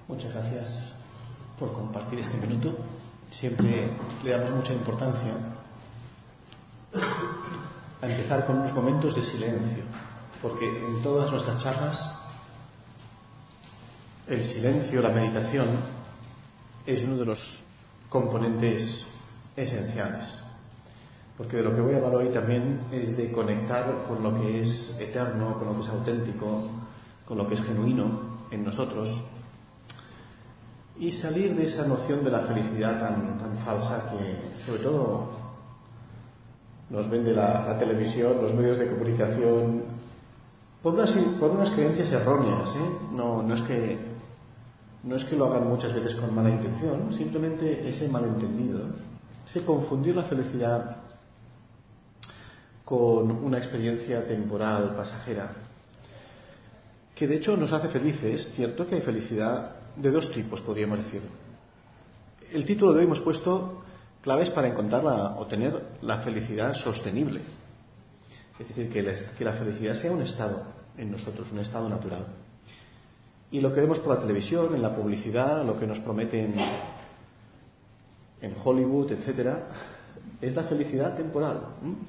Muchas gracias por compartir este minuto. Siempre le damos mucha importancia a empezar con unos momentos de silencio, porque en todas nuestras charlas el silencio, la meditación, es uno de los componentes esenciales. Porque de lo que voy a hablar hoy también es de conectar con lo que es eterno, con lo que es auténtico, con lo que es genuino en nosotros, y salir de esa noción de la felicidad tan falsa que sobre todo nos vende la televisión, los medios de comunicación, por unas creencias erróneas, No es que lo hagan muchas veces con mala intención, simplemente ese malentendido, ese confundir la felicidad con una experiencia temporal, pasajera, que de hecho nos hace felices. Cierto que hay felicidad de dos tipos, podríamos decir. El título de hoy hemos puesto claves para encontrar o tener la felicidad sostenible. Es decir, que la felicidad sea un estado en nosotros, un estado natural. Y lo que vemos por la televisión, en la publicidad, lo que nos prometen en Hollywood, etcétera, es la felicidad temporal.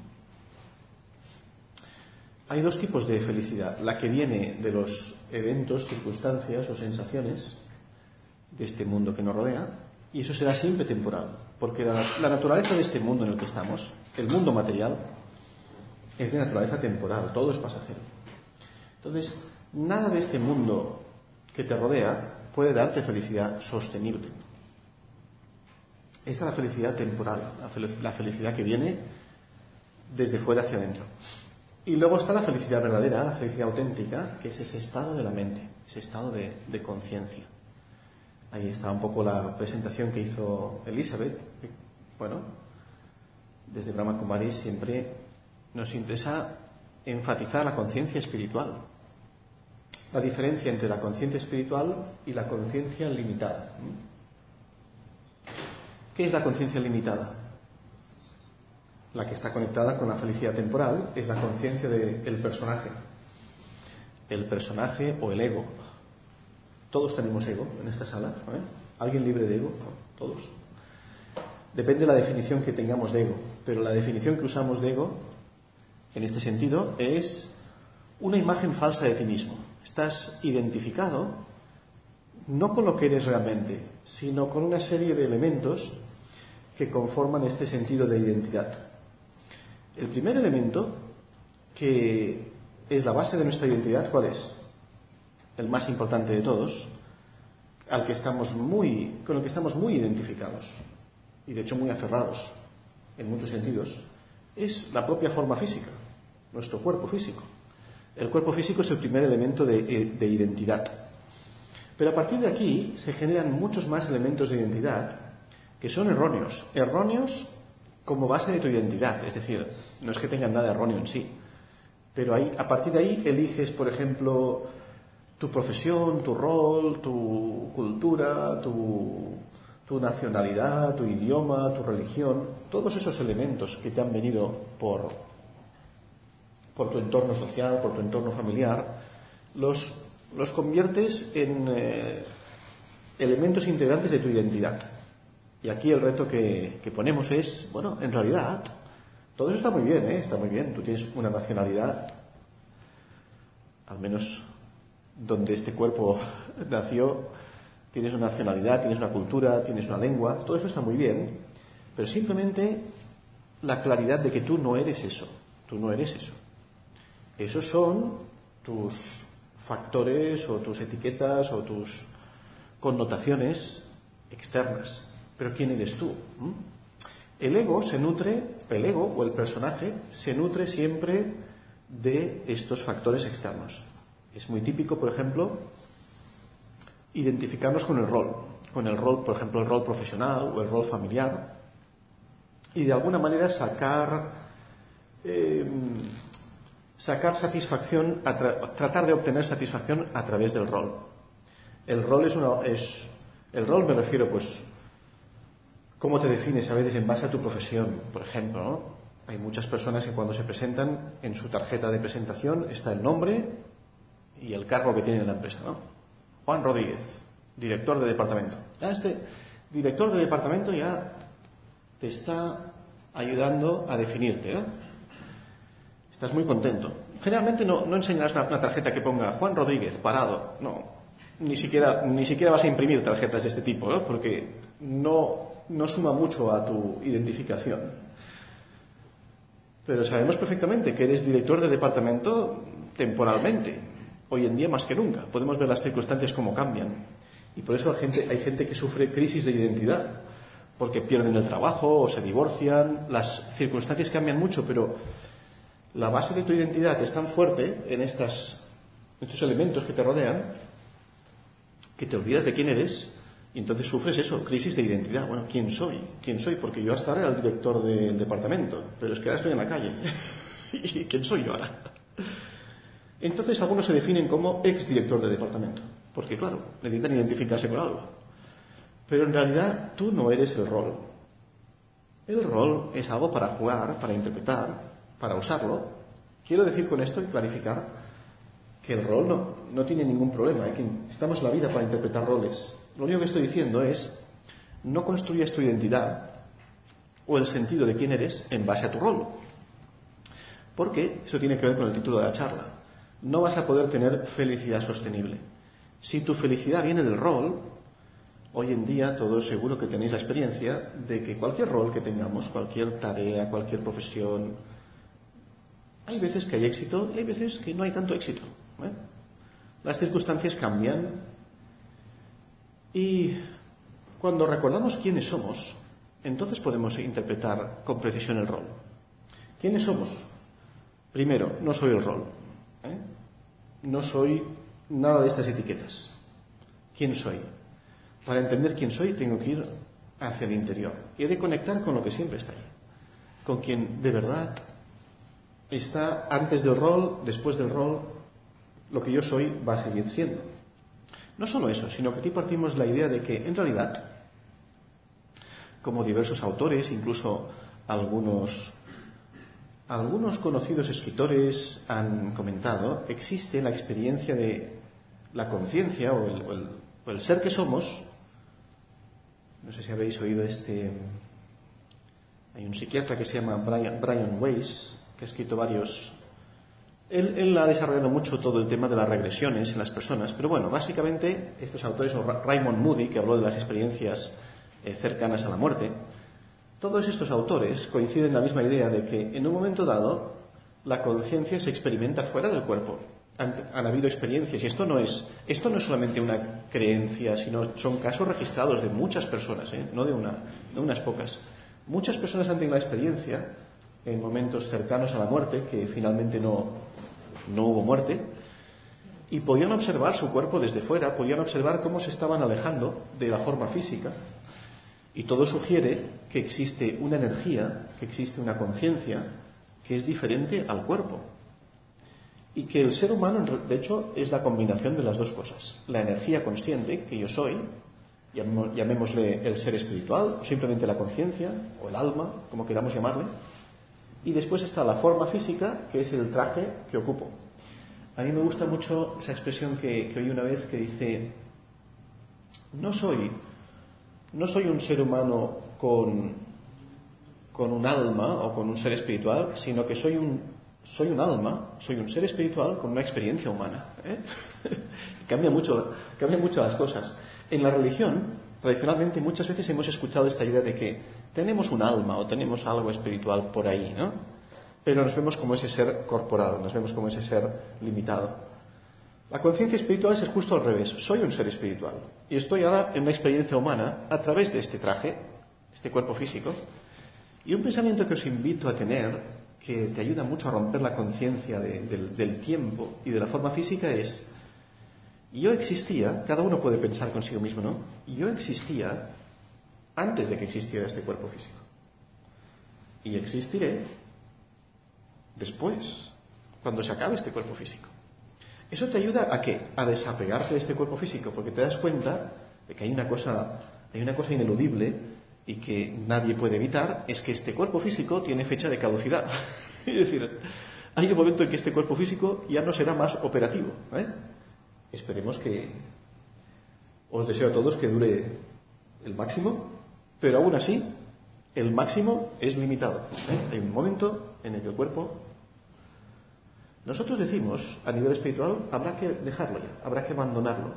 Hay dos tipos de felicidad: la que viene de los eventos, circunstancias o sensaciones de este mundo que nos rodea, y eso será siempre temporal, porque la naturaleza de este mundo en el que estamos, el mundo material, es de naturaleza temporal, todo es pasajero. Entonces, nada de este mundo que te rodea puede darte felicidad sostenible. Esta es la felicidad temporal, la felicidad que viene desde fuera hacia adentro. Y luego está la felicidad verdadera, la felicidad auténtica, que es ese estado de la mente, ese estado de conciencia. Ahí está un poco la presentación que hizo Elizabeth. Bueno, desde Brahma Kumaris siempre nos interesa enfatizar la conciencia espiritual, la diferencia entre la conciencia espiritual y la conciencia limitada. ¿Qué es la conciencia limitada? La que está conectada con la felicidad temporal es la conciencia del personaje. El personaje o el ego. Todos tenemos ego en esta sala, ¿eh? ¿Alguien libre de ego? No, todos. Depende de la definición que tengamos de ego, pero la definición que usamos de ego, en este sentido, es una imagen falsa de ti mismo. Estás identificado no con lo que eres realmente, sino con una serie de elementos que conforman este sentido de identidad. El primer elemento, que es la base de nuestra identidad, ¿cuál es? El más importante de todos, con el que estamos muy identificados y de hecho muy aferrados en muchos sentidos, es la propia forma física, nuestro cuerpo físico. El cuerpo físico es el primer elemento de identidad. Pero a partir de aquí se generan muchos más elementos de identidad que son erróneos como base de tu identidad. Es decir, no es que tengan nada erróneo en sí, pero a partir de ahí eliges, por ejemplo, tu profesión, tu rol, tu cultura, tu nacionalidad, tu idioma, tu religión. Todos esos elementos que te han venido por tu entorno social, por tu entorno familiar, los conviertes en elementos integrantes de tu identidad. Y aquí el reto que ponemos es, bueno, en realidad, todo eso está muy bien, está muy bien. Tú tienes una nacionalidad, al menos donde este cuerpo nació, tienes una nacionalidad, tienes una cultura, tienes una lengua, todo eso está muy bien, pero simplemente la claridad de que tú no eres eso. Esos son tus factores o tus etiquetas o tus connotaciones externas. Pero ¿quién eres tú? El ego o el personaje se nutre siempre de estos factores externos. Es muy típico, por ejemplo, identificarnos con el rol, por ejemplo, el rol profesional o el rol familiar, y de alguna manera sacar satisfacción, tratar de obtener satisfacción a través del rol. El rol me refiero, pues, cómo te defines a veces en base a tu profesión, por ejemplo, ¿no? Hay muchas personas que cuando se presentan, en su tarjeta de presentación está el nombre y el cargo que tiene en la empresa, ¿no? Juan Rodríguez, director de departamento. Ya este director de departamento ya te está ayudando a definirte, ¿no? Estás muy contento. Generalmente no enseñarás una tarjeta que ponga Juan Rodríguez, parado. No, ni siquiera vas a imprimir tarjetas de este tipo, ¿no? Porque no suma mucho a tu identificación. Pero sabemos perfectamente que eres director de departamento temporalmente. Hoy en día más que nunca. Podemos ver las circunstancias cómo cambian. Y por eso hay gente que sufre crisis de identidad. Porque pierden el trabajo o se divorcian. Las circunstancias cambian mucho, pero la base de tu identidad es tan fuerte en estos elementos que te rodean que te olvidas de quién eres y entonces sufres eso, crisis de identidad. Bueno, ¿quién soy? ¿Quién soy? Porque yo hasta ahora era el director del departamento, pero es que ahora estoy en la calle. ¿Y quién soy yo ahora? Entonces algunos se definen como exdirector de departamento, porque claro, necesitan identificarse con algo. Pero en realidad tú no eres el rol. El rol es algo para jugar, para interpretar, para usarlo. Quiero decir con esto y clarificar que el rol no tiene ningún problema, que estamos en la vida para interpretar roles. Lo único que estoy diciendo es, no construyas tu identidad o el sentido de quién eres en base a tu rol. Porque eso tiene que ver con el título de la charla. No vas a poder tener felicidad sostenible. Si tu felicidad viene del rol, hoy en día todos seguro que tenéis la experiencia de que cualquier rol que tengamos, cualquier tarea, cualquier profesión, hay veces que hay éxito y hay veces que no hay tanto éxito. Las circunstancias cambian y cuando recordamos quiénes somos, entonces podemos interpretar con precisión el rol. ¿Quiénes somos? Primero, no soy el rol. No soy nada de estas etiquetas. ¿Quién soy? Para entender quién soy tengo que ir hacia el interior y he de conectar con lo que siempre está ahí, con quien de verdad está antes del rol, después del rol. Lo que yo soy va a seguir siendo. No solo eso, sino que aquí partimos de la idea de que en realidad, como diversos autores, incluso algunos conocidos escritores han comentado, existe la experiencia de la conciencia o el ser que somos. No sé si habéis oído hay un psiquiatra que se llama Brian Weiss, que ha escrito varios. Él ha desarrollado mucho todo el tema de las regresiones en las personas, pero bueno, básicamente estos autores, o Raymond Moody, que habló de las experiencias cercanas a la muerte, todos estos autores coinciden en la misma idea de que en un momento dado la conciencia se experimenta fuera del cuerpo. Han habido experiencias, y esto no es solamente una creencia, sino son casos registrados de muchas personas, no de unas pocas. Muchas personas han tenido la experiencia en momentos cercanos a la muerte, que finalmente no hubo muerte, y podían observar su cuerpo desde fuera, podían observar cómo se estaban alejando de la forma física, y todo sugiere que existe una energía, que existe una conciencia que es diferente al cuerpo, y que el ser humano, de hecho, es la combinación de las dos cosas. La energía consciente, que yo soy, llamémosle el ser espiritual, o simplemente la conciencia, o el alma, como queramos llamarle, y después está la forma física, que es el traje que ocupo. A mí me gusta mucho esa expresión que oí una vez que dice: no soy un ser humano con un alma o con un ser espiritual, sino que soy un alma, soy un ser espiritual con una experiencia humana. Cambia mucho las cosas. En la religión, tradicionalmente, muchas veces hemos escuchado esta idea de que tenemos un alma o tenemos algo espiritual por ahí, ¿no? Pero nos vemos como ese ser corporal, nos vemos como ese ser limitado. La conciencia espiritual es justo al revés. Soy un ser espiritual y estoy ahora en una experiencia humana a través de este traje, este cuerpo físico. Y un pensamiento que os invito a tener, que te ayuda mucho a romper la conciencia del tiempo y de la forma física, es: yo existía, cada uno puede pensar consigo mismo, ¿no? Yo existía antes de que existiera este cuerpo físico. Y existiré después, cuando se acabe este cuerpo físico. Eso te ayuda ¿a qué? A desapegarte de este cuerpo físico, porque te das cuenta de que hay una cosa ineludible y que nadie puede evitar, es que este cuerpo físico tiene fecha de caducidad. Es decir, hay un momento en que este cuerpo físico ya no será más operativo. Esperemos que os deseo a todos que dure el máximo, pero aún así, el máximo es limitado. Hay un momento en el que el cuerpo... Nosotros decimos, a nivel espiritual, habrá que dejarlo ya, habrá que abandonarlo.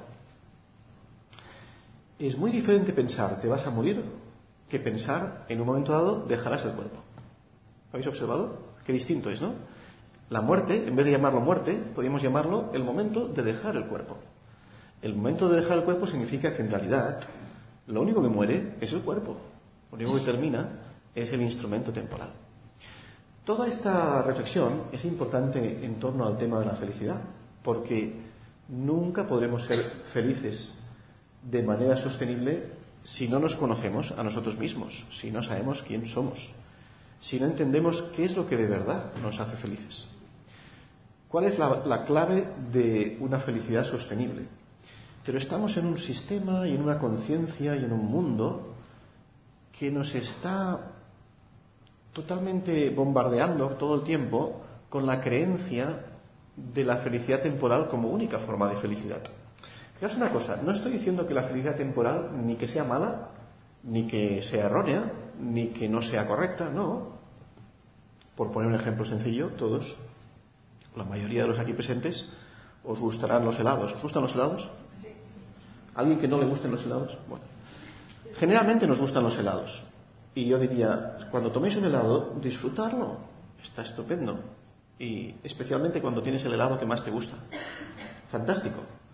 Es muy diferente pensar, te vas a morir, que pensar, en un momento dado, dejarás el cuerpo. ¿Habéis observado? Qué distinto es, ¿no? La muerte, en vez de llamarlo muerte, podríamos llamarlo el momento de dejar el cuerpo. El momento de dejar el cuerpo significa que en realidad lo único que muere es el cuerpo. Lo único que termina es el instrumento temporal. Toda esta reflexión es importante en torno al tema de la felicidad, porque nunca podremos ser felices de manera sostenible si no nos conocemos a nosotros mismos, si no sabemos quién somos, si no entendemos qué es lo que de verdad nos hace felices. ¿Cuál es la clave de una felicidad sostenible? Pero estamos en un sistema y en una conciencia y en un mundo que nos está totalmente bombardeando todo el tiempo con la creencia de la felicidad temporal como única forma de felicidad. Fijaos una cosa, no estoy diciendo que la felicidad temporal ni que sea mala, ni que sea errónea, ni que no sea correcta, no. Por poner un ejemplo sencillo, todos, la mayoría de los aquí presentes, os gustarán los helados. ¿Os gustan los helados? Sí. ¿Alguien que no le gusten los helados? Bueno, generalmente nos gustan los helados. Y yo diría, cuando toméis un helado, disfrutarlo. Está estupendo. Y especialmente cuando tienes el helado que más te gusta. Fantástico.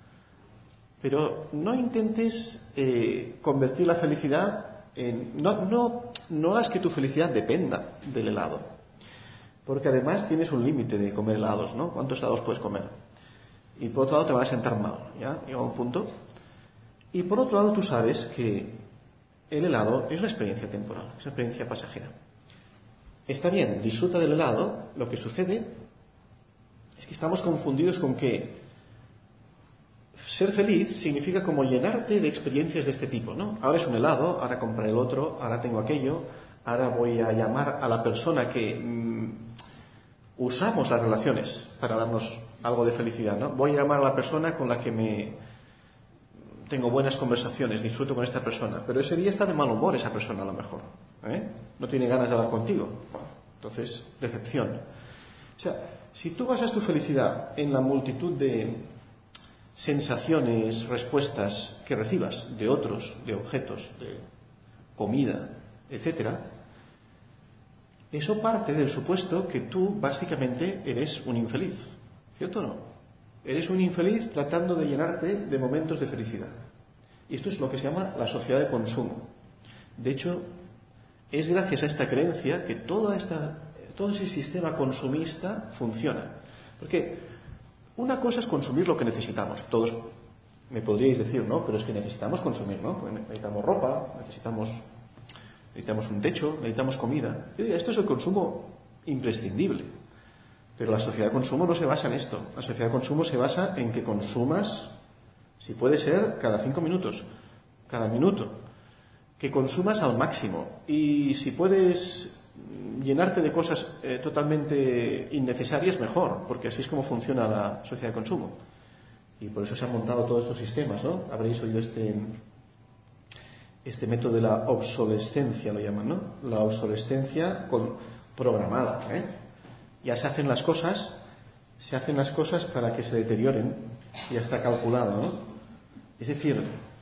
Pero no intentes convertir la felicidad en... No hagas que tu felicidad dependa del helado. Porque además tienes un límite de comer helados, ¿no? ¿Cuántos helados puedes comer? Y por otro lado te van a sentar mal, ¿ya? Llega un punto. Y por otro lado tú sabes que el helado es una experiencia temporal, es una experiencia pasajera. Está bien, disfruta del helado. Lo que sucede es que estamos confundidos con que ser feliz significa como llenarte de experiencias de este tipo, ¿no? Ahora es un helado, ahora compraré el otro, ahora tengo aquello, ahora voy a llamar a la persona que usamos las relaciones para darnos algo de felicidad, ¿no? Voy a llamar a la persona con la que tengo buenas conversaciones, disfruto con esta persona, pero ese día está de mal humor esa persona a lo mejor, no tiene ganas de hablar contigo. Bueno, entonces, decepción. O sea, si tú basas tu felicidad en la multitud de sensaciones, respuestas que recibas de otros, de objetos, de comida, etcétera, eso parte del supuesto que tú básicamente eres un infeliz, ¿cierto o no? Eres un infeliz tratando de llenarte de momentos de felicidad. Y esto es lo que se llama la sociedad de consumo. De hecho, es gracias a esta creencia que todo ese sistema consumista funciona. Porque una cosa es consumir lo que necesitamos. Todos me podríais decir, ¿no? Pero es que necesitamos consumir, ¿no? Pues necesitamos ropa, necesitamos un techo, necesitamos comida. Yo diría, esto es el consumo imprescindible. Pero la sociedad de consumo no se basa en esto. La sociedad de consumo se basa en que consumas, si puede ser, cada 5 minutos, cada minuto. Que consumas al máximo. Y si puedes llenarte de cosas totalmente innecesarias, mejor. Porque así es como funciona la sociedad de consumo. Y por eso se han montado todos estos sistemas, ¿no? Habréis oído este método de la obsolescencia, lo llaman, ¿no? La obsolescencia programada, Ya se hacen las cosas para que se deterioren, ya está calculado, ¿no? Es decir,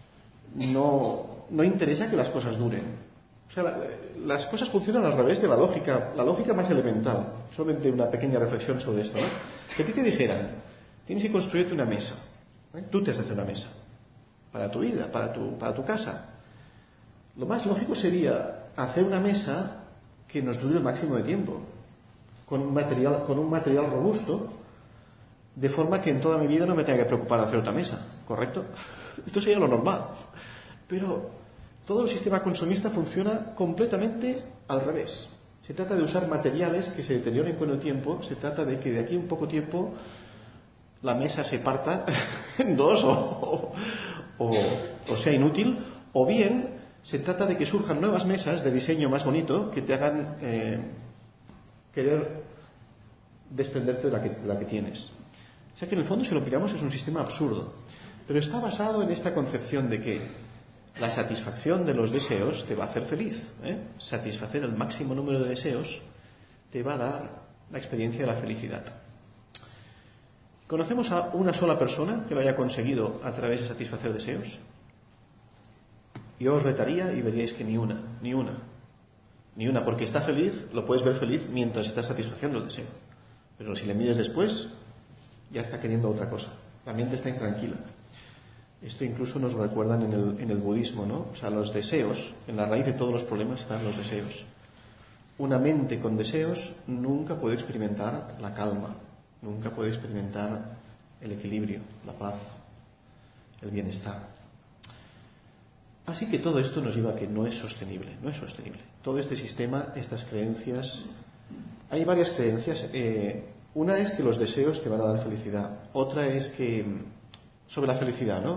no interesa que las cosas duren. O sea, las cosas funcionan al revés de la lógica más elemental. Solamente una pequeña reflexión sobre esto, ¿no? Que a ti te dijeran, tienes que construirte una mesa, tú te has de hacer una mesa, para tu vida, para tu casa. Lo más lógico sería hacer una mesa que nos dure el máximo de tiempo, con un material robusto, de forma que en toda mi vida no me tenga que preocupar de hacer otra mesa, ¿correcto? Esto sería lo normal. Pero todo el sistema consumista funciona completamente al revés. Se trata de usar materiales que se deterioren con el tiempo, se trata de que de aquí a un poco tiempo la mesa se parta en dos o sea inútil, o bien se trata de que surjan nuevas mesas de diseño más bonito que te hagan querer desprenderte de la que tienes. O sea que en el fondo, si lo miramos, es un sistema absurdo. Pero está basado en esta concepción de que la satisfacción de los deseos te va a hacer feliz. Satisfacer el máximo número de deseos te va a dar la experiencia de la felicidad. ¿Conocemos a una sola persona que lo haya conseguido a través de satisfacer deseos? Yo os retaría y veríais que ni una, porque está feliz, lo puedes ver feliz mientras está satisfaciendo el deseo. Pero si le mides después, ya está queriendo otra cosa. La mente está intranquila. Esto incluso nos lo recuerdan en el budismo, ¿no? O sea, los deseos, en la raíz de todos los problemas están los deseos. Una mente con deseos nunca puede experimentar la calma, nunca puede experimentar el equilibrio, la paz, el bienestar. Así que todo esto nos lleva a que no es sostenible. Todo este sistema, estas creencias, hay varias creencias. Una es que los deseos te van a dar felicidad. Otra es que, sobre la felicidad, ¿no?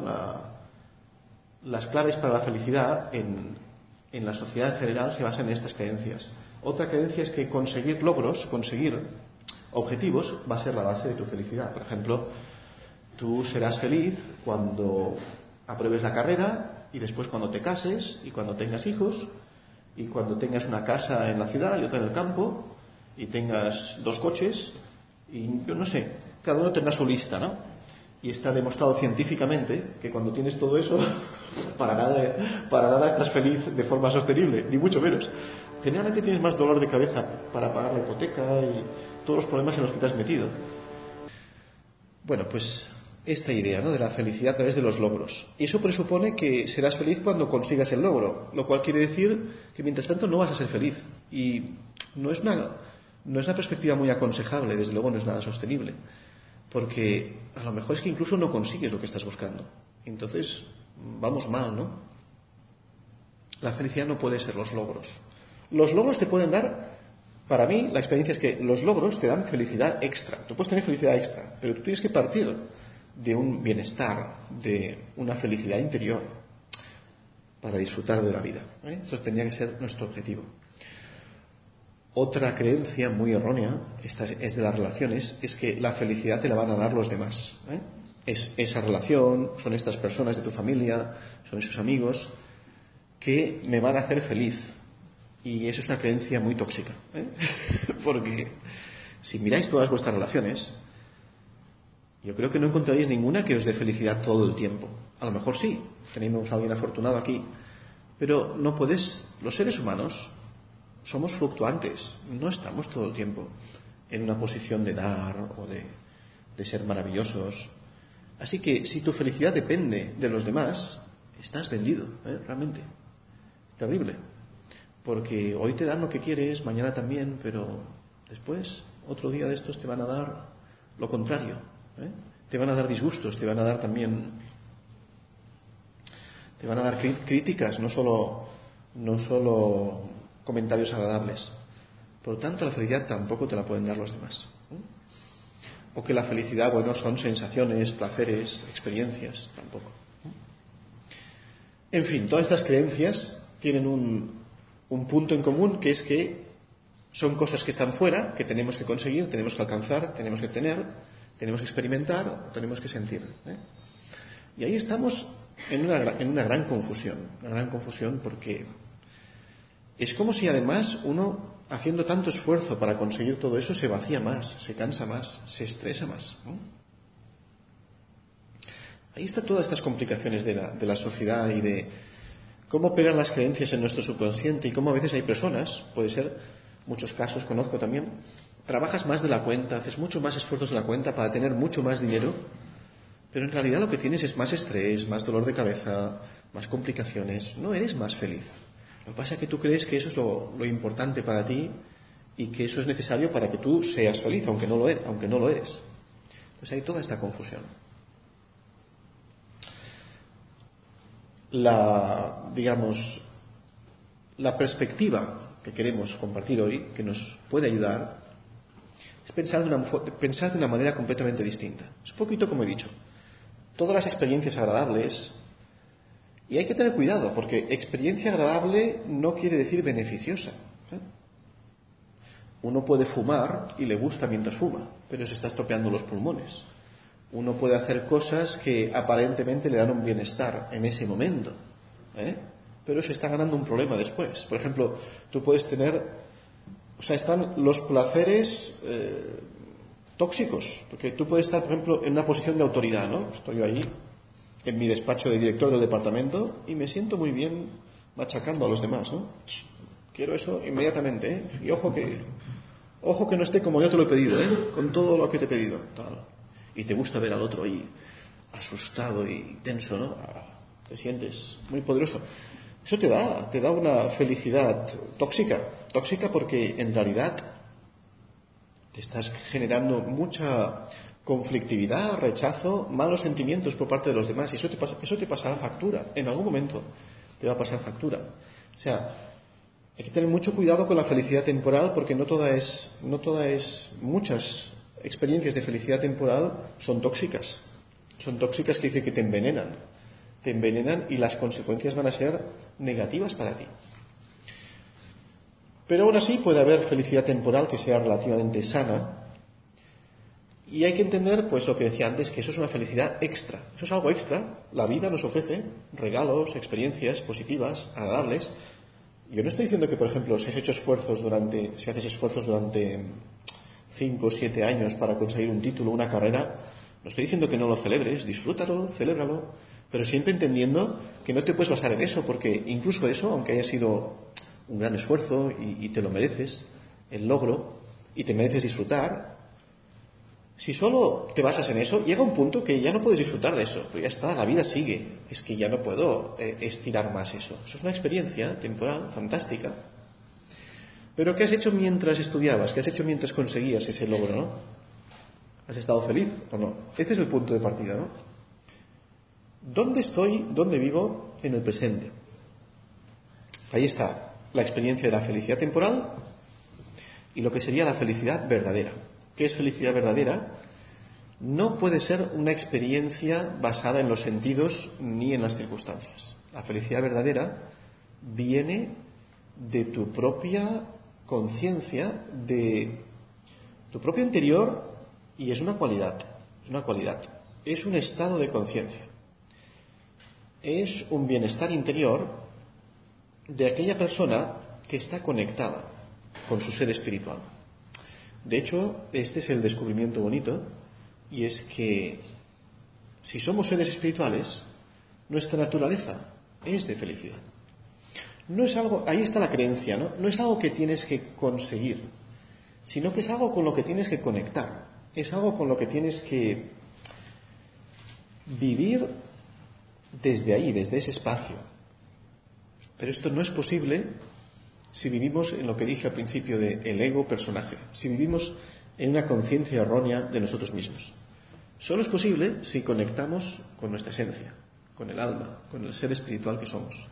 Las claves para la felicidad en la sociedad en general se basan en estas creencias. Otra creencia es que conseguir logros, conseguir objetivos, va a ser la base de tu felicidad. Por ejemplo, tú serás feliz cuando apruebes la carrera, y después cuando te cases, y cuando tengas hijos, y cuando tengas una casa en la ciudad y otra en el campo, y tengas 2 coches, y yo no sé, cada uno tendrá su lista, ¿no? Y está demostrado científicamente que cuando tienes todo eso, para nada estás feliz de forma sostenible, ni mucho menos. Generalmente tienes más dolor de cabeza para pagar la hipoteca y todos los problemas en los que te has metido. Bueno, pues esta idea, ¿no?, de la felicidad a través de los logros. Y eso presupone que serás feliz cuando consigas el logro, lo cual quiere decir que mientras tanto no vas a ser feliz. Y no es una perspectiva muy aconsejable, desde luego no es nada sostenible, porque a lo mejor es que incluso no consigues lo que estás buscando. Entonces, vamos mal, ¿no? La felicidad no puede ser los logros. Los logros te pueden dar, para mí, la experiencia es que los logros te dan felicidad extra. Tú puedes tener felicidad extra, pero tú tienes que partir de un bienestar, de una felicidad interior para disfrutar de la vida. Esto tendría que ser nuestro objetivo. Otra creencia muy errónea, esta es de las relaciones, es que la felicidad te la van a dar los demás. Es esa relación, son estas personas de tu familia, son esos amigos que me van a hacer feliz. Y eso es una creencia muy tóxica, porque si miráis todas vuestras relaciones, yo creo que no encontraréis ninguna que os dé felicidad todo el tiempo. A lo mejor sí, tenemos a alguien afortunado aquí, pero no puedes. Los seres humanos somos fluctuantes, no estamos todo el tiempo en una posición de dar o de ser maravillosos. Así que si tu felicidad depende de los demás, estás vendido, realmente. Terrible. Porque hoy te dan lo que quieres, mañana también, pero después, otro día de estos te van a dar lo contrario. Te van a dar disgustos, te van a dar críticas, no solo comentarios agradables. Por lo tanto, la felicidad tampoco te la pueden dar los demás. O que la felicidad, son sensaciones, placeres, experiencias, tampoco. En fin, todas estas creencias tienen un punto en común, que es que son cosas que están fuera, que tenemos que conseguir, tenemos que alcanzar, tenemos que tener, tenemos que experimentar, tenemos que sentir. Y ahí estamos en una gran confusión, porque es como si además uno, haciendo tanto esfuerzo para conseguir todo eso, se vacía más, se cansa más, se estresa más. Ahí están todas estas complicaciones de la sociedad y de cómo operan las creencias en nuestro subconsciente y cómo a veces hay personas, puede ser, muchos casos conozco también, trabajas más de la cuenta, haces mucho más esfuerzos de la cuenta para tener mucho más dinero, pero en realidad lo que tienes es más estrés, más dolor de cabeza, más complicaciones, no eres más feliz. Lo que pasa es que tú crees que eso es lo importante para ti y que eso es necesario para que tú seas feliz, aunque no lo eres. Entonces hay toda esta confusión. La perspectiva que queremos compartir hoy, que nos puede ayudar, es pensar de una manera completamente distinta. Es un poquito como he dicho. Todas las experiencias agradables, y hay que tener cuidado, porque experiencia agradable no quiere decir beneficiosa. Uno puede fumar y le gusta mientras fuma, pero se está estropeando los pulmones. Uno puede hacer cosas que aparentemente le dan un bienestar en ese momento, pero se está ganando un problema después. Por ejemplo, tú puedes tener, están los placeres tóxicos, porque tú puedes estar, por ejemplo, en una posición de autoridad, ¿no? Estoy ahí en mi despacho de director del departamento y me siento muy bien machacando a los demás, ¿no? Quiero eso inmediatamente, y ojo que no esté como yo te lo he pedido, con todo lo que te he pedido, tal. Y te gusta ver al otro ahí asustado y tenso, ¿no? Te sientes muy poderoso. Eso te da una felicidad tóxica porque en realidad te estás generando mucha conflictividad, rechazo, malos sentimientos por parte de los demás, y eso te pasará factura, en algún momento te va a pasar factura. O sea, hay que tener mucho cuidado con la felicidad temporal, porque muchas experiencias de felicidad temporal son tóxicas. Son tóxicas, que dice que te envenenan y las consecuencias van a ser negativas para ti. Pero aún así puede haber felicidad temporal que sea relativamente sana, y hay que entender, pues lo que decía antes, que eso es una felicidad extra. Eso es algo extra. La vida nos ofrece regalos, experiencias positivas, agradables. Yo no estoy diciendo que, por ejemplo, si haces esfuerzos durante 5 o 7 años para conseguir un título, una carrera, no estoy diciendo que no lo celebres, disfrútalo, celébralo, pero siempre entendiendo que no te puedes basar en eso, porque incluso eso, aunque haya sido un gran esfuerzo y te lo mereces, el logro, y te mereces disfrutar, si solo te basas en eso, llega un punto que ya no puedes disfrutar de eso, pero ya está, la vida sigue, es que ya no puedo estirar más eso. Eso es una experiencia temporal, fantástica. Pero ¿qué has hecho mientras estudiabas? ¿Qué has hecho mientras conseguías ese logro, no? ¿Has estado feliz o no? Este es el punto de partida, ¿no? ¿Dónde estoy, dónde vivo en el presente? Ahí está la experiencia de la felicidad temporal y lo que sería la felicidad verdadera. ¿Qué es felicidad verdadera? No puede ser una experiencia basada en los sentidos ni en las circunstancias. La felicidad verdadera viene de tu propia conciencia, de tu propio interior, y es una cualidad, es un estado de conciencia, es un bienestar interior de aquella persona que está conectada con su ser espiritual. De hecho, este es el descubrimiento bonito, y es que si somos seres espirituales, nuestra naturaleza es de felicidad. No es algo, ahí está la creencia, ¿no? No es algo que tienes que conseguir, sino que es algo con lo que tienes que conectar, es algo con lo que tienes que vivir desde ahí, desde ese espacio. Pero esto no es posible si vivimos en lo que dije al principio de el ego personaje, si vivimos en una conciencia errónea de nosotros mismos. Solo es posible si conectamos con nuestra esencia, con el alma, con el ser espiritual que somos.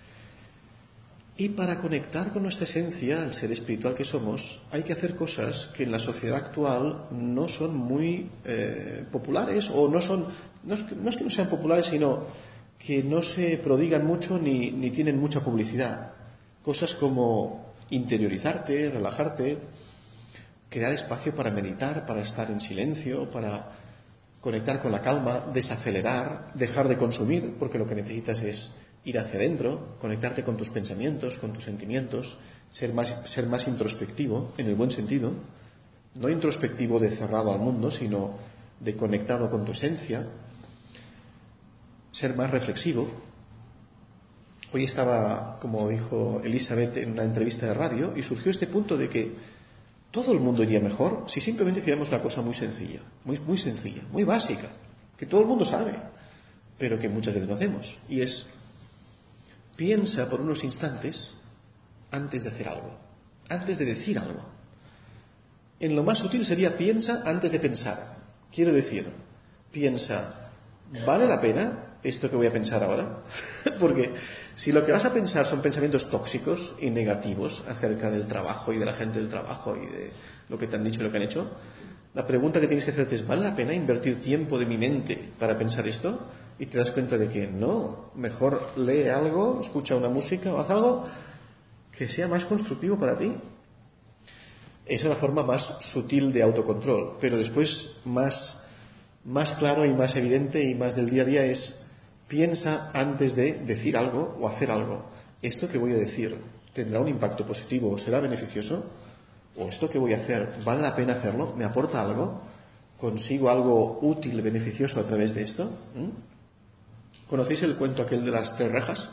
Y para conectar con nuestra esencia, el ser espiritual que somos, hay que hacer cosas que en la sociedad actual no son muy populares, o no es que no sean populares, sino que no se prodigan mucho ni tienen mucha publicidad. Cosas como interiorizarte, relajarte, crear espacio para meditar, para estar en silencio, para conectar con la calma, desacelerar, dejar de consumir, porque lo que necesitas es ir hacia adentro, conectarte con tus pensamientos, con tus sentimientos, ser más introspectivo, en el buen sentido, no introspectivo de cerrado al mundo, sino de conectado con tu esencia, ser más reflexivo. Hoy estaba, como dijo Elizabeth en una entrevista de radio, y surgió este punto de que todo el mundo iría mejor si simplemente hiciéramos una cosa muy sencilla, muy sencilla, muy básica, que todo el mundo sabe, pero que muchas veces no hacemos, y es: piensa por unos instantes antes de hacer algo, antes de decir algo. En lo más sutil sería piensa antes de pensar. Quiero decir, piensa, ¿vale la pena esto que voy a pensar ahora? Porque si lo que vas a pensar son pensamientos tóxicos y negativos acerca del trabajo y de la gente del trabajo y de lo que te han dicho y lo que han hecho, la pregunta que tienes que hacerte es: ¿vale la pena invertir tiempo de mi mente para pensar esto? Y te das cuenta de que no, mejor lee algo, escucha una música o haz algo que sea más constructivo para ti. Esa es la forma más sutil de autocontrol, pero después más más claro y más evidente y más del día a día es: piensa antes de decir algo o hacer algo. ¿Esto que voy a decir tendrá un impacto positivo o será beneficioso? ¿O esto que voy a hacer vale la pena hacerlo? ¿Me aporta algo? ¿Consigo algo útil, beneficioso a través de esto? ¿Conocéis el cuento aquel de las 3 rejas?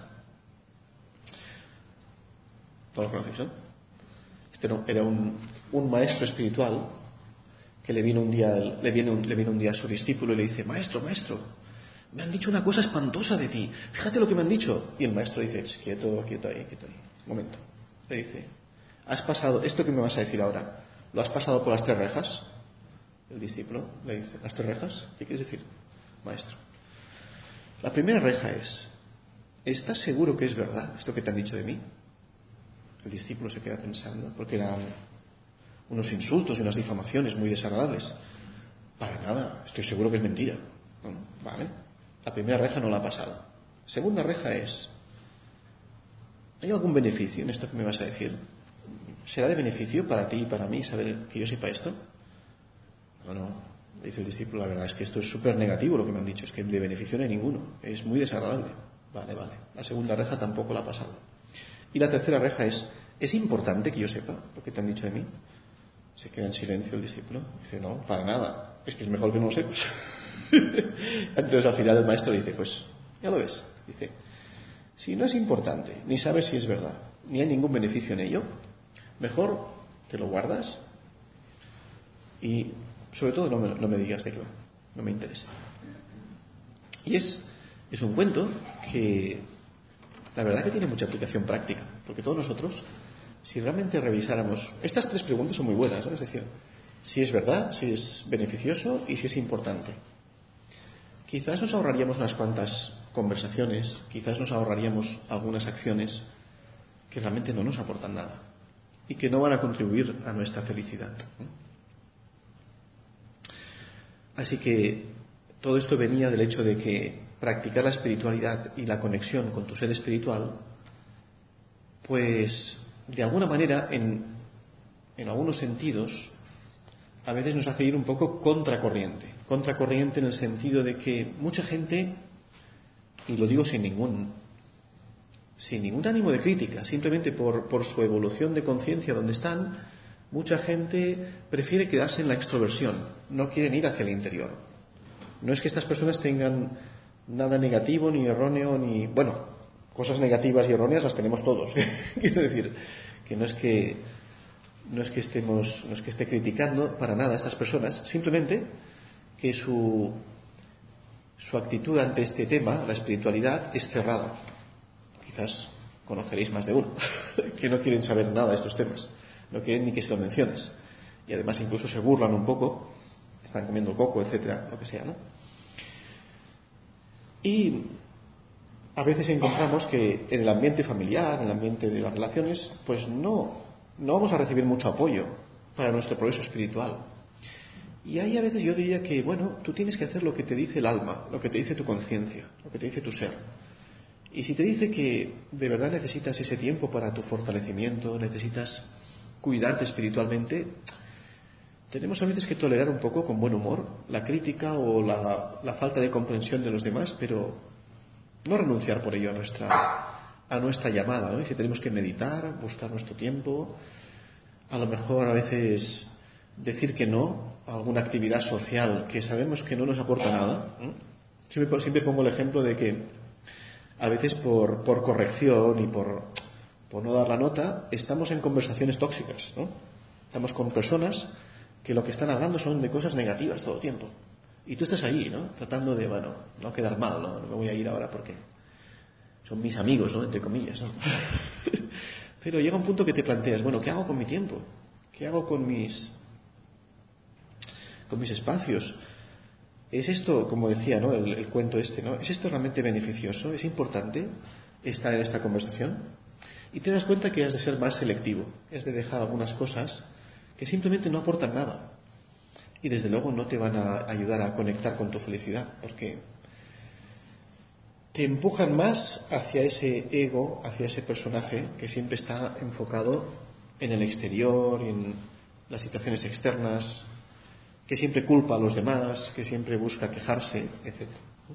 ¿No lo conocéis, no? Este era un maestro espiritual que le viene un día a su discípulo y le dice: maestro, me han dicho una cosa espantosa de ti, fíjate lo que me han dicho. Y el maestro dice: quieto ahí, un momento. Le dice: ¿has pasado esto que me vas a decir ahora? ¿Lo has pasado por las 3 rejas? El discípulo le dice: ¿las 3 rejas? ¿Qué quieres decir, maestro? La primera reja es: ¿estás seguro que es verdad esto que te han dicho de mí? El discípulo se queda pensando, porque eran unos insultos y unas difamaciones muy desagradables. Para nada, estoy seguro que es mentira. Vale, la primera reja no la ha pasado. Segunda reja es: ¿hay algún beneficio en esto que me vas a decir? ¿Será de beneficio para ti y para mí saber que yo sepa esto? No, dice el discípulo: la verdad es que esto es súper negativo lo que me han dicho, es que de beneficio no hay ninguno, es muy desagradable. Vale. La segunda reja tampoco la ha pasado. Y la tercera reja ¿es importante que yo sepa lo que te han dicho de mí? Se queda en silencio el discípulo. Dice: no, para nada, es que es mejor que no lo sepas. Entonces al final el maestro dice: pues ya lo ves. Dice: si no es importante, ni sabes si es verdad, ni hay ningún beneficio en ello, mejor te lo guardas y sobre todo no me digas de qué va, no me interesa. Y es un cuento que la verdad que tiene mucha aplicación práctica, porque todos nosotros, si realmente revisáramos, estas 3 preguntas son muy buenas, ¿no? Es decir, si es verdad, si es beneficioso y si es importante. Quizás nos ahorraríamos unas cuantas conversaciones, quizás nos ahorraríamos algunas acciones que realmente no nos aportan nada y que no van a contribuir a nuestra felicidad. Así que todo esto venía del hecho de que practicar la espiritualidad y la conexión con tu ser espiritual, pues de alguna manera, en algunos sentidos, a veces nos hace ir un poco contracorriente en el sentido de que mucha gente, y lo digo sin ningún ánimo de crítica, simplemente por su evolución de conciencia donde están, mucha gente prefiere quedarse en la extroversión, no quieren ir hacia el interior. No es que estas personas tengan nada negativo ni erróneo, ni cosas negativas y erróneas las tenemos todos. Quiero decir que no es que esté criticando para nada a estas personas, simplemente que su actitud ante este tema, la espiritualidad, es cerrada. Quizás conoceréis más de uno que no quieren saber nada de estos temas, no quieren ni que se lo menciones, y además incluso se burlan un poco, están comiendo coco, etcétera, lo que sea, ¿no? Y a veces encontramos que en el ambiente familiar, en el ambiente de las relaciones, pues no vamos a recibir mucho apoyo para nuestro progreso espiritual. Y ahí a veces yo diría que, tú tienes que hacer lo que te dice el alma, lo que te dice tu conciencia, lo que te dice tu ser. Y si te dice que de verdad necesitas ese tiempo para tu fortalecimiento, necesitas cuidarte espiritualmente, tenemos a veces que tolerar un poco con buen humor la crítica o la falta de comprensión de los demás, pero no renunciar por ello a nuestra llamada, ¿no? Y si tenemos que meditar, buscar nuestro tiempo, a lo mejor a veces decir que no a alguna actividad social que sabemos que no nos aporta nada. Siempre pongo el ejemplo de que a veces por corrección y por no dar la nota, estamos en conversaciones tóxicas, ¿no? Estamos con personas que lo que están hablando son de cosas negativas todo el tiempo. Y tú estás ahí, ¿no? Tratando de, no quedar mal, ¿no? No me voy a ir ahora porque son mis amigos, ¿no? Entre comillas, ¿no? Pero llega un punto que te planteas, ¿qué hago con mi tiempo? ¿Qué hago con mis espacios? ¿Es esto, como decía, ¿no? el cuento este, ¿no? ¿Es esto realmente beneficioso? ¿Es importante estar en esta conversación? Y te das cuenta que has de ser más selectivo, has de dejar algunas cosas que simplemente no aportan nada. Y desde luego no te van a ayudar a conectar con tu felicidad, porque te empujan más hacia ese ego, hacia ese personaje que siempre está enfocado en el exterior y en las situaciones externas, que siempre culpa a los demás, que siempre busca quejarse, etc.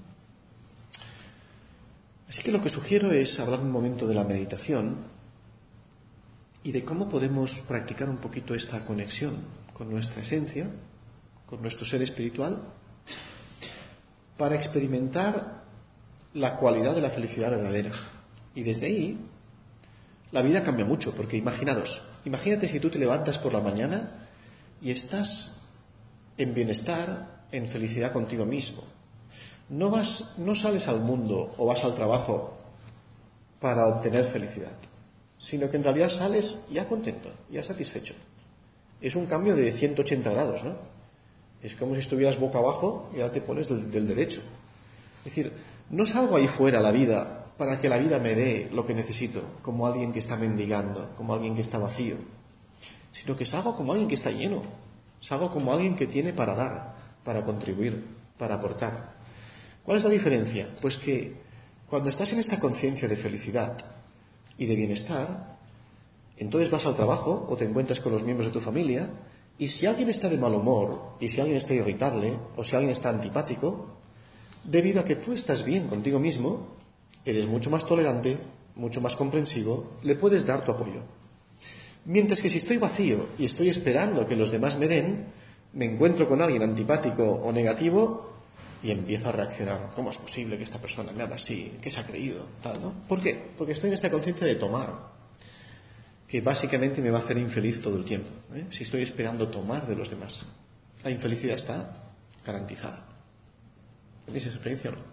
Así que lo que sugiero es hablar un momento de la meditación y de cómo podemos practicar un poquito esta conexión con nuestra esencia, con nuestro ser espiritual, para experimentar la cualidad de la felicidad verdadera. Y desde ahí la vida cambia mucho, porque imagínate si tú te levantas por la mañana y estás en bienestar, en felicidad contigo mismo. No sales al mundo o vas al trabajo para obtener felicidad, sino que en realidad sales ya contento, ya satisfecho. Es un cambio de 180 grados, ¿no? Es como si estuvieras boca abajo y ya te pones del derecho. Es decir, no salgo ahí fuera a la vida para que la vida me dé lo que necesito, como alguien que está mendigando, como alguien que está vacío, sino que salgo como alguien que está lleno, salgo como alguien que tiene para dar, para contribuir, para aportar. ¿Cuál es la diferencia? Pues que cuando estás en esta conciencia de felicidad y de bienestar, entonces vas al trabajo o te encuentras con los miembros de tu familia, y si alguien está de mal humor, y si alguien está irritable, o si alguien está antipático, debido a que tú estás bien contigo mismo, eres mucho más tolerante, mucho más comprensivo, le puedes dar tu apoyo. Mientras que si estoy vacío y estoy esperando que los demás me den, me encuentro con alguien antipático o negativo y empiezo a reaccionar. ¿Cómo es posible que esta persona me hable así? ¿Qué se ha creído? Tal, ¿no? ¿Por qué? Porque estoy en esta conciencia de tomar, que básicamente me va a hacer infeliz todo el tiempo, si estoy esperando tomar de los demás. La infelicidad está garantizada. ¿Tenéis esa experiencia o no?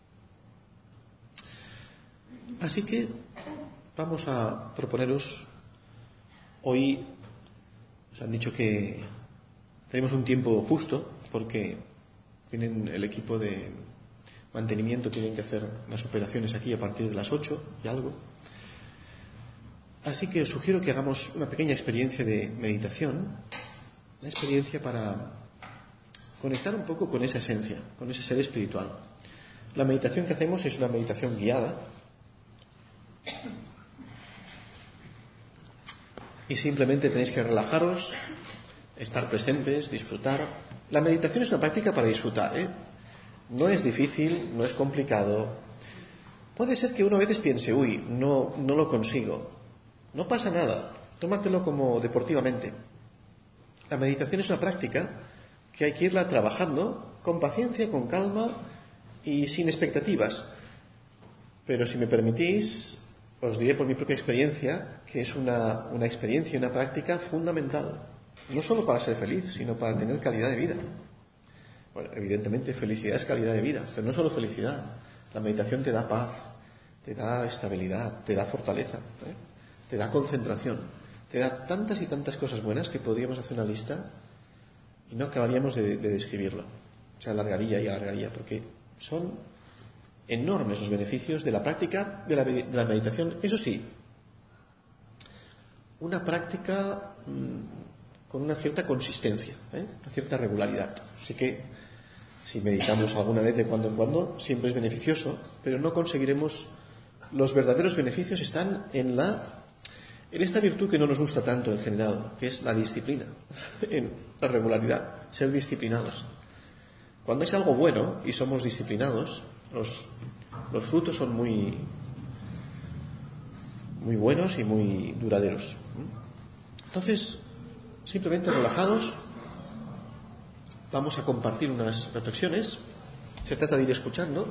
Así que vamos a proponeros hoy. Os han dicho que tenemos un tiempo justo porque tienen el equipo de mantenimiento, tienen que hacer las operaciones aquí a partir de las 8 y algo. Así que os sugiero que hagamos una pequeña experiencia de meditación, una experiencia para conectar un poco con esa esencia, con ese ser espiritual. La meditación que hacemos es una meditación guiada y simplemente tenéis que relajaros, estar presentes, disfrutar. La meditación es una práctica para disfrutar, No es difícil, no es complicado. Puede ser que uno a veces piense, no lo consigo. No pasa nada, tómatelo como deportivamente. La meditación es una práctica que hay que irla trabajando con paciencia, con calma y sin expectativas. Pero si me permitís, os diré por mi propia experiencia que es una experiencia, una práctica fundamental. No solo para ser feliz, sino para tener calidad de vida. Bueno, evidentemente felicidad es calidad de vida, pero no solo felicidad. La meditación te da paz, te da estabilidad, te da fortaleza, te da concentración, te da tantas y tantas cosas buenas que podríamos hacer una lista y no acabaríamos de describirla. Se alargaría y alargaría, porque son enormes los beneficios de la práctica de la meditación. Eso sí, una práctica con una cierta consistencia, una cierta regularidad. Así que si meditamos alguna vez de cuando en cuando, siempre es beneficioso, pero no conseguiremos. Los verdaderos beneficios están en esta virtud que no nos gusta tanto en general, que es la disciplina, en la regularidad, ser disciplinados. Cuando es algo bueno y somos disciplinados, los frutos son muy, muy buenos y muy duraderos. Entonces, simplemente relajados, vamos a compartir unas reflexiones. Se trata de ir escuchando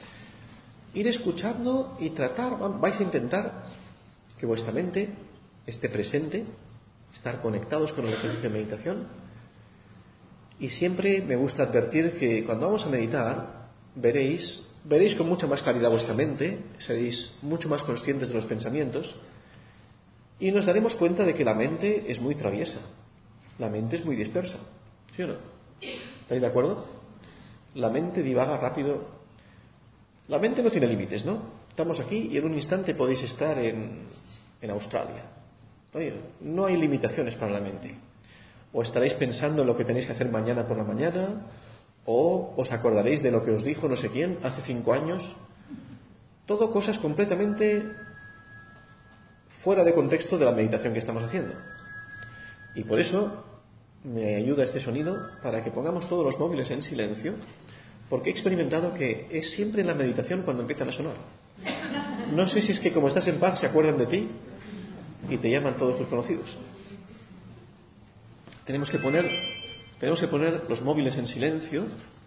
y vais a intentar que vuestra mente esté presente, estar conectados con el ejercicio de meditación. Y siempre me gusta advertir que cuando vamos a meditar, veréis con mucha más claridad vuestra mente, seréis mucho más conscientes de los pensamientos y nos daremos cuenta de que la mente es muy traviesa, la mente es muy dispersa, ¿sí o no? ¿Estáis de acuerdo? La mente divaga rápido. La mente no tiene límites, ¿no? Estamos aquí y en un instante podéis estar en Australia. Oye, no hay limitaciones para la mente. O estaréis pensando en lo que tenéis que hacer mañana por la mañana, o os acordaréis de lo que os dijo no sé quién hace 5 años. Todo cosas completamente fuera de contexto de la meditación que estamos haciendo. Y por eso me ayuda este sonido para que pongamos todos los móviles en silencio, porque he experimentado que es siempre en la meditación cuando empiezan a sonar. No sé si es que como estás en paz se acuerdan de ti y te llaman todos tus conocidos. Tenemos que poner los móviles en silencio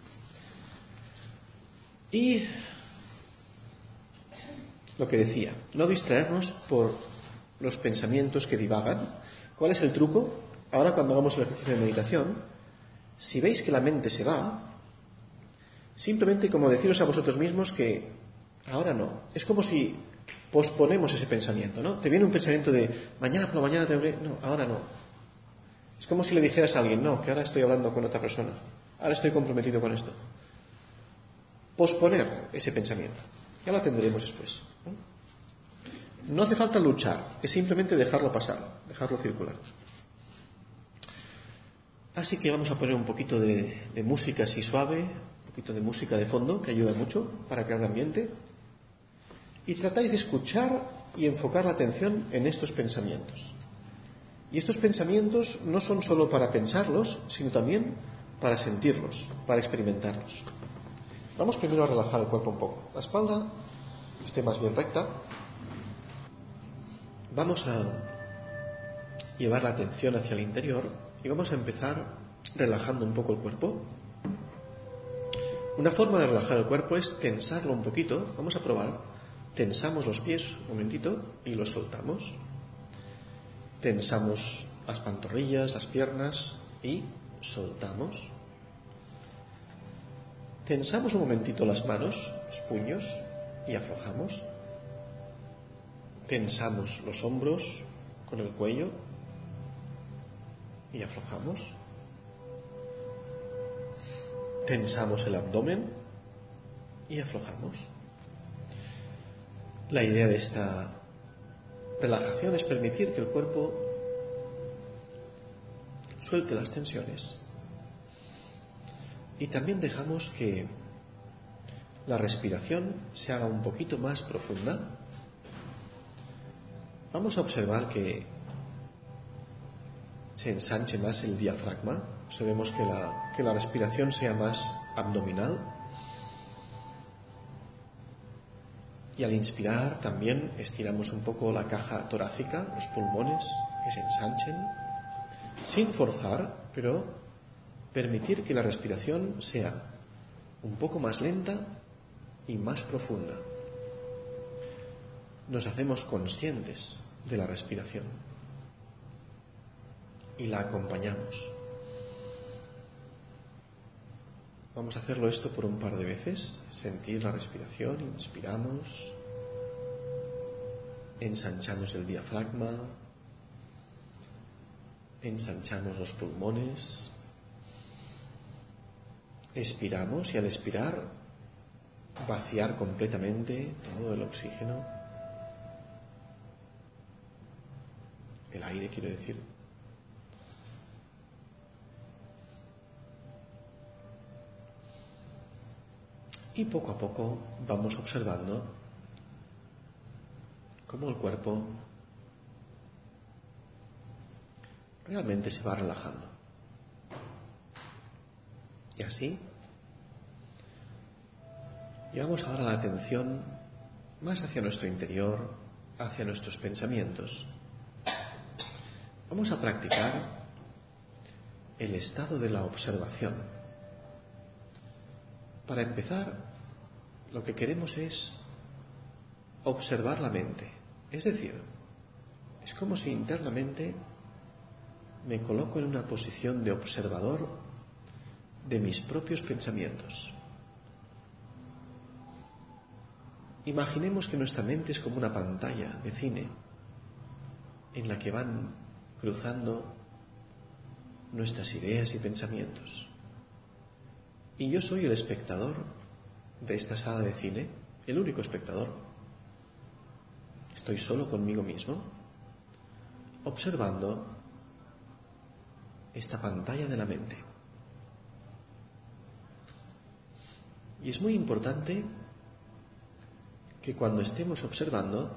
y lo que decía, no distraernos por los pensamientos que divagan. ¿Cuál es el truco? Ahora cuando hagamos el ejercicio de meditación, si veis que la mente se va, simplemente como deciros a vosotros mismos que ahora no. Es como si posponemos ese pensamiento, ¿no? Te viene un pensamiento de mañana por la mañana tengo que... No, ahora no. Es como si le dijeras a alguien, no, que ahora estoy hablando con otra persona. Ahora estoy comprometido con esto. Posponer ese pensamiento. Ya lo atenderemos después. No hace falta luchar, es simplemente dejarlo pasar, dejarlo circular. Así que vamos a poner un poquito de música así suave, un poquito de música de fondo, que ayuda mucho para crear un ambiente. Y tratáis de escuchar y enfocar la atención en estos pensamientos. Y estos pensamientos no son solo para pensarlos, sino también para sentirlos, para experimentarlos. Vamos primero a relajar el cuerpo un poco. La espalda que esté más bien recta. Vamos a llevar la atención hacia el interior y vamos a empezar relajando un poco el cuerpo. Una forma de relajar el cuerpo es tensarlo un poquito. Vamos a probar. Tensamos los pies un momentito y los soltamos. Tensamos las pantorrillas, las piernas y soltamos. Tensamos un momentito las manos, los puños y aflojamos. Tensamos los hombros con el cuello y aflojamos. Tensamos el abdomen y aflojamos. La idea de esta relajación es permitir que el cuerpo suelte las tensiones. Y también dejamos que la respiración se haga un poquito más profunda. Vamos a observar que se ensanche más el diafragma. Observemos que la respiración sea más abdominal. Y al inspirar también estiramos un poco la caja torácica, los pulmones que se ensanchen, sin forzar, pero permitir que la respiración sea un poco más lenta y más profunda. Nos hacemos conscientes de la respiración y la acompañamos. Vamos a hacerlo esto por un par de veces, sentir la respiración, inspiramos, ensanchamos el diafragma, ensanchamos los pulmones, expiramos y al expirar vaciar completamente todo el oxígeno, el aire quiero decir. Y poco a poco vamos observando cómo el cuerpo realmente se va relajando. Y así llevamos ahora la atención más hacia nuestro interior, hacia nuestros pensamientos. Vamos a practicar el estado de la observación. Para empezar, lo que queremos es observar la mente. Es decir, es como si internamente me coloco en una posición de observador de mis propios pensamientos. Imaginemos que nuestra mente es como una pantalla de cine en la que van cruzando nuestras ideas y pensamientos. Y yo soy el espectador de esta sala de cine, el único espectador. Estoy solo conmigo mismo, observando esta pantalla de la mente. Y es muy importante que cuando estemos observando,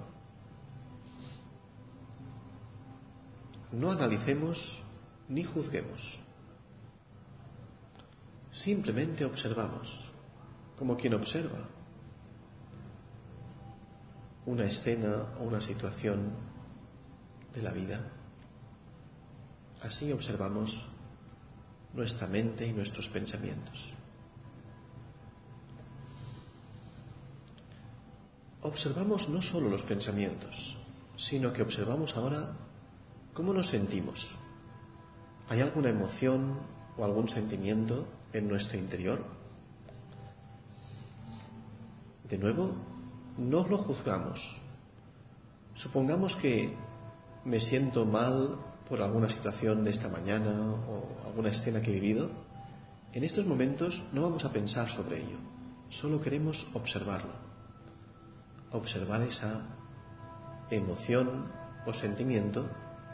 no analicemos ni juzguemos. simplemente observamos, como quien observa una escena o una situación de la vida. Así observamos nuestra mente y nuestros pensamientos. Observamos no solo los pensamientos, sino que observamos ahora cómo nos sentimos. ¿Hay alguna emoción o algún sentimiento en nuestro interior? De nuevo, no lo juzgamos. Supongamos que me siento mal por alguna situación de esta mañana o alguna escena que he vivido. En estos momentos no vamos a pensar sobre ello, solo queremos observarlo. Observar esa emoción o sentimiento.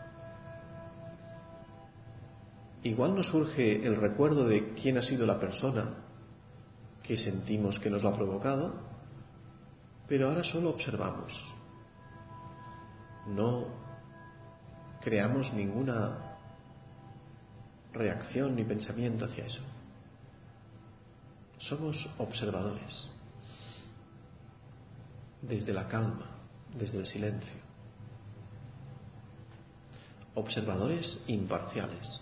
Igual nos surge el recuerdo de quién ha sido la persona que sentimos que nos lo ha provocado, pero ahora solo observamos. No creamos ninguna reacción ni pensamiento hacia eso. Somos observadores, desde la calma, desde el silencio. Observadores imparciales.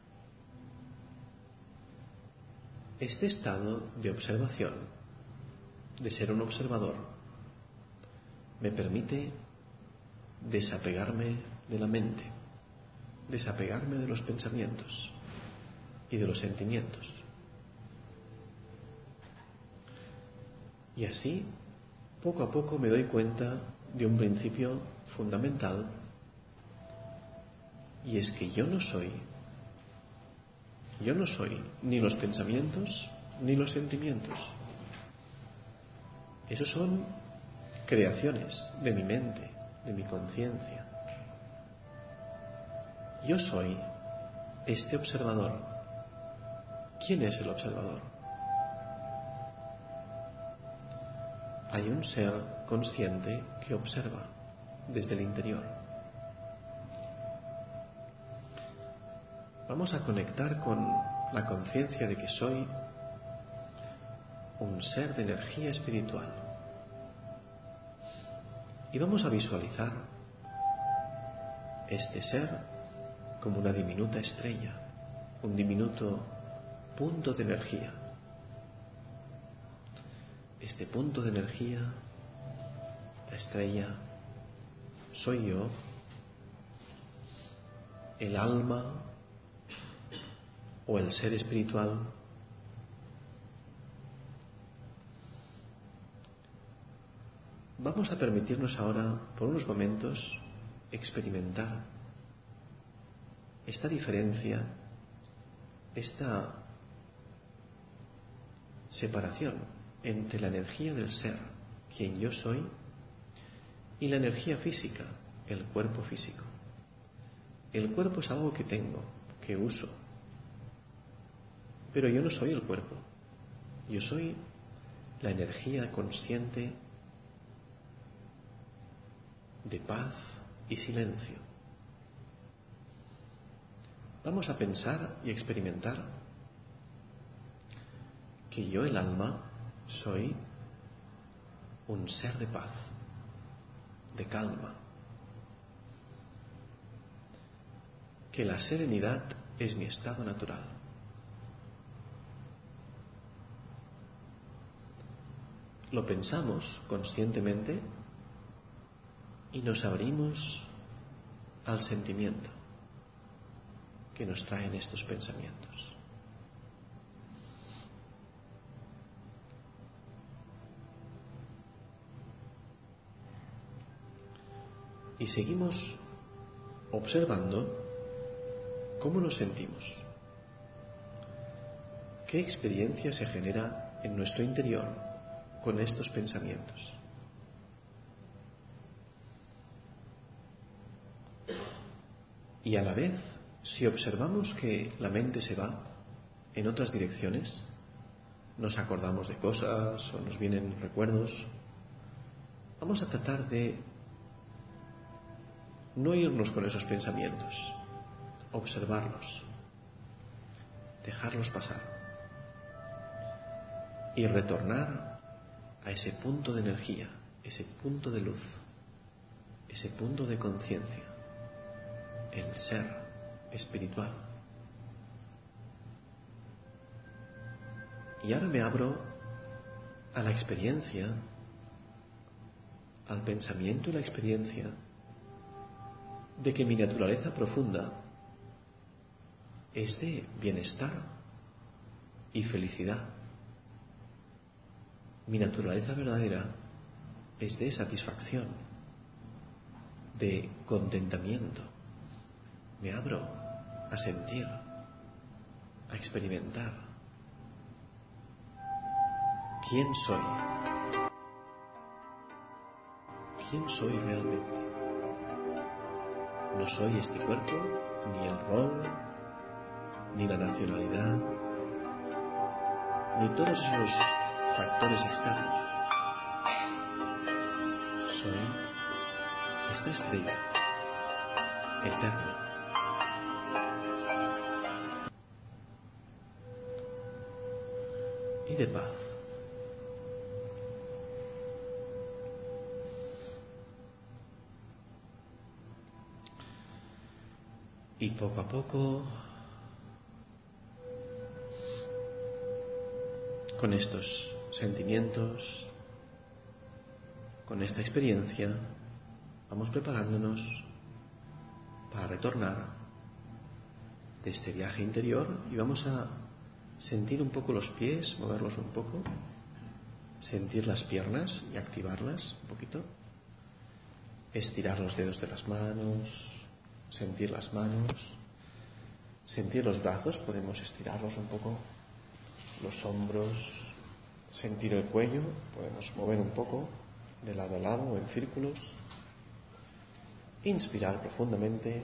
Este estado de observación, de ser un observador, me permite desapegarme de la mente, desapegarme de los pensamientos y de los sentimientos. Y así, poco a poco me doy cuenta de un principio fundamental, y es que yo no soy ni los pensamientos ni los sentimientos. Esos son creaciones de mi mente, de mi conciencia. Yo soy este observador. ¿Quién es el observador? Hay un ser consciente que observa desde el interior. Vamos a conectar con la conciencia de que soy un ser de energía espiritual. Y vamos a visualizar este ser como una diminuta estrella, un diminuto punto de energía. Este punto de energía, la estrella, soy yo, el alma o el ser espiritual. Vamos a permitirnos ahora, por unos momentos, experimentar esta diferencia, esta separación entre la energía del ser, quien yo soy, y la energía física, el cuerpo físico. El cuerpo es algo que tengo, que uso, pero yo no soy el cuerpo. Yo soy la energía consciente de paz y silencio. Vamos a pensar y experimentar que yo, el alma, soy un ser de paz, de calma, que la serenidad es mi estado natural. Lo pensamos conscientemente y nos abrimos al sentimiento que nos traen estos pensamientos. Y seguimos observando cómo nos sentimos, qué experiencia se genera en nuestro interior con estos pensamientos. Y a la vez, si observamos que la mente se va en otras direcciones, nos acordamos de cosas o nos vienen recuerdos, vamos a tratar de no irnos con esos pensamientos, observarlos, dejarlos pasar. y retornar a ese punto de energía, ese punto de luz, ese punto de conciencia, el ser espiritual. Y ahora me abro a la experiencia, al pensamiento y la experiencia de que mi naturaleza profunda es de bienestar y felicidad. Mi naturaleza verdadera es de satisfacción, de contentamiento. Me abro a sentir, a experimentar. ¿Quién soy? ¿Quién soy realmente? No soy este cuerpo, ni el rol, ni la nacionalidad, ni todos esos factores externos. Soy esta estrella eterna. Y de paz. Y poco a poco, con estos sentimientos, con esta experiencia, vamos preparándonos para retornar de este viaje interior y vamos a sentir un poco los pies, moverlos un poco, sentir las piernas y activarlas un poquito, estirar los dedos de las manos, sentir las manos, sentir los brazos, podemos estirarlos un poco, los hombros, sentir el cuello, podemos mover un poco de lado a lado o en círculos, inspirar profundamente.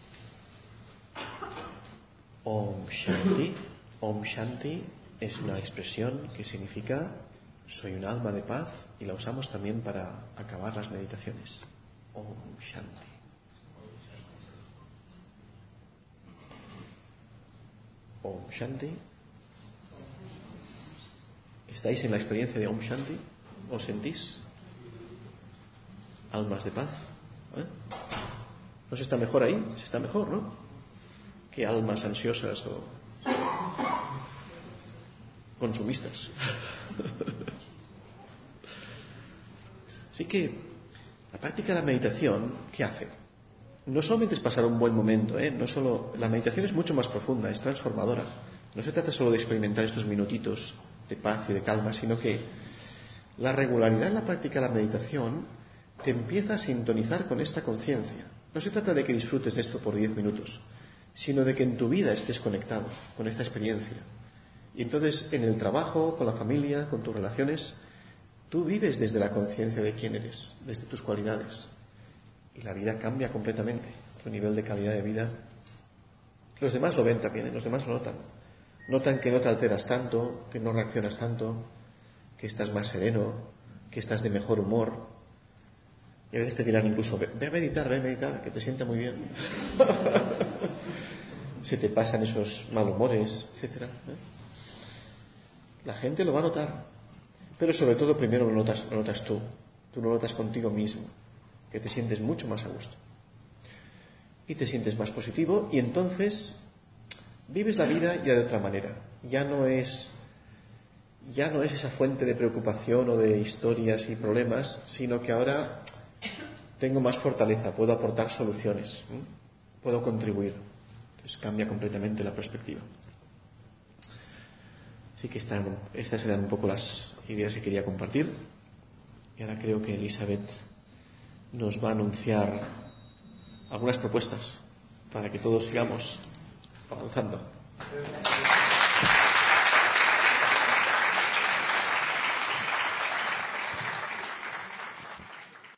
Om Shanti. Om Shanti es una expresión que significa soy un alma de paz y la usamos también para acabar las meditaciones. Om Shanti. Om Shanti. ¿Estáis en la experiencia de Om Shanti? ¿Os sentís almas de paz? ¿No se está mejor ahí? Se está mejor, ¿no? Que almas ansiosas o consumistas. Así que la práctica de la meditación, ¿qué hace? No solamente es pasar un buen momento, no solo, la meditación es mucho más profunda, es transformadora. No se trata solo de experimentar estos minutitos de paz y de calma, sino que la regularidad en la práctica de la meditación te empieza a sintonizar con esta conciencia. No se trata de que disfrutes de esto por 10 minutos, sino de que en tu vida estés conectado con esta experiencia. Y entonces en el trabajo, con la familia, con tus relaciones, tú vives desde la conciencia de quién eres, desde tus cualidades. Y la vida cambia completamente, tu nivel de calidad de vida. Los demás lo ven también, los demás lo notan. Notan que no te alteras tanto, que no reaccionas tanto, que estás más sereno, que estás de mejor humor. Y a veces te dirán incluso, ve a meditar, que te sienta muy bien. Se te pasan esos malhumores, etc. La gente lo va a notar. Pero sobre todo primero lo notas tú. Tú lo notas contigo mismo, que te sientes mucho más a gusto. Y te sientes más positivo y entonces vives la vida ya de otra manera. Ya no es esa fuente de preocupación o de historias y problemas, sino que ahora tengo más fortaleza, puedo aportar soluciones, puedo contribuir. Entonces cambia completamente la perspectiva. Así que estas eran un poco las ideas que quería compartir. Y ahora creo que Elizabeth nos va a anunciar algunas propuestas para que todos sigamos avanzando.